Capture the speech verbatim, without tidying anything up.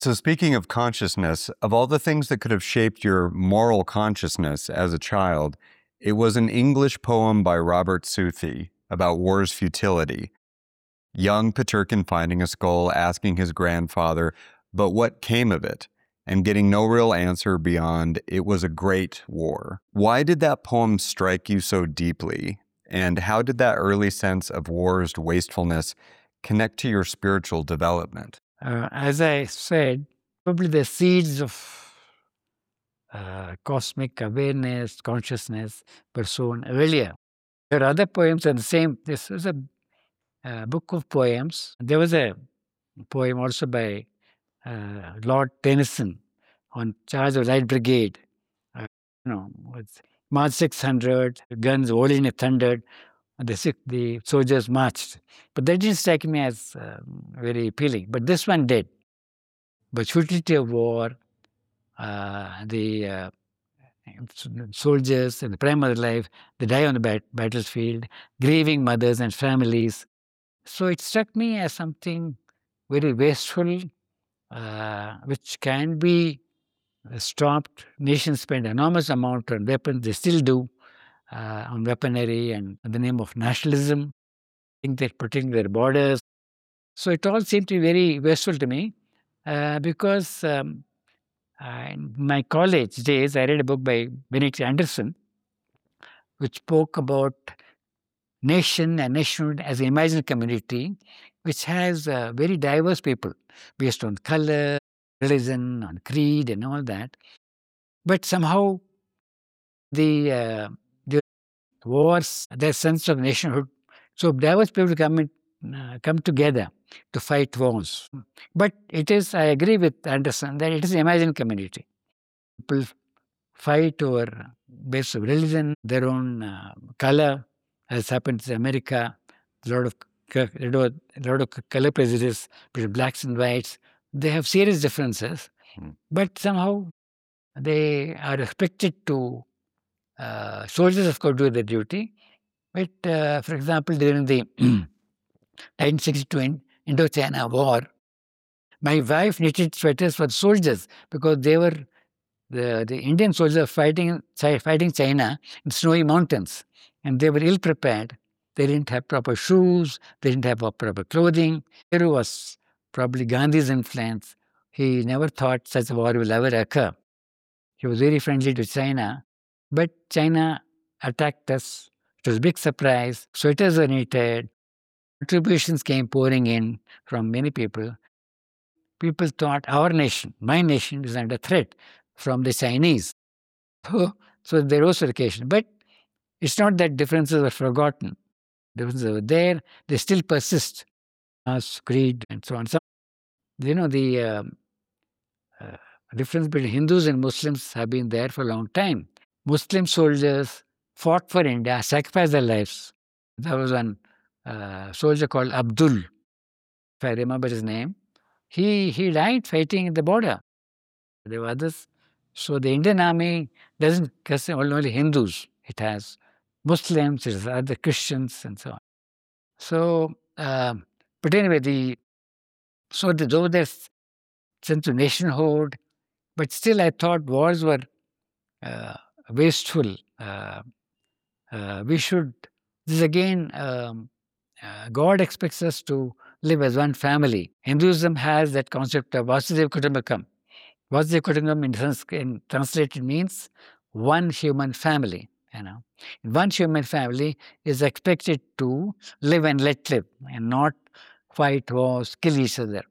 So, speaking of consciousness, of all the things that could have shaped your moral consciousness as a child, it was an English poem by Robert Southey about war's futility. Young Peterkin finding a skull, asking his grandfather, but what came of it? And getting no real answer beyond, it was a great war. Why did that poem strike you so deeply? And how did that early sense of war's wastefulness connect to your spiritual development? Uh, as I said, probably the seeds of uh, cosmic awareness, consciousness were sown earlier. There are other poems on the same. This was a, uh book of poems. There was a poem also by uh, Lord Tennyson on charge of Light Brigade. Uh, you know, with March six hundred, guns holding a thundered, and the, sick- the soldiers marched. But that didn't strike me as um, very appealing. But this one did. But futility of war, uh, the uh, soldiers and the prime of life, they die on the bat- battlefield, grieving mothers and families. So it struck me as something very wasteful, uh, which can be stopped. Nations spend enormous amount on weapons, they still do, uh, on weaponry and in the name of nationalism, think they're protecting their borders. So it all seemed to be very wasteful to me uh, because um, uh, in my college days, I read a book by Benedict Anderson, which spoke about nation and nationhood as an imagined community, which has uh, very diverse people based on color, religion, on creed, and all that. But somehow the uh, the wars, their sense of nationhood, so diverse people come in, uh, come together to fight wars. But it is, I agree with Anderson that it is an imagined community. People fight over based of religion, their own uh, color, as happens in America. A lot of c- a lot a lot of color prejudice between blacks and whites. They have serious differences, Mm. but somehow they are expected to. Uh, soldiers, of course, do their duty. But uh, for example, during the nineteen sixty-two In- Indochina War, my wife knitted sweaters for soldiers because they were the, the Indian soldiers fighting Chi- fighting China in snowy mountains, and they were ill prepared. They didn't have proper shoes. They didn't have proper clothing. Nehru was probably Gandhi's influence. He never thought such a war will ever occur. He was very friendly to China, but China attacked us. It was a big surprise. Sweaters were knitted. Contributions came pouring in from many people. People thought our nation, my nation, is under threat from the Chinese. So, so there was occasion. But it's not that differences were forgotten. Differences were there. They still persist. As creed and so on. So, you know, the um, uh, difference between Hindus and Muslims have been there for a long time. Muslim soldiers fought for India, sacrificed their lives. There was one uh, soldier called Abdul, if I remember his name. He, he died fighting at the border. There were others. So the Indian army doesn't consider only Hindus. It has Muslims, it has other Christians, and so on. So, um, but anyway, the so the, though there's sense of nationhood, but still I thought wars were uh, wasteful. Uh, uh, we should, this is again, um, uh, God expects us to live as one family. Hinduism has that concept of Vasudeva Kutumbakam. Vasudeva Kutumbakam in, Sanskrit, in translated means one human family. You know, one human family is expected to live and let live, and not fight wars, kill each other.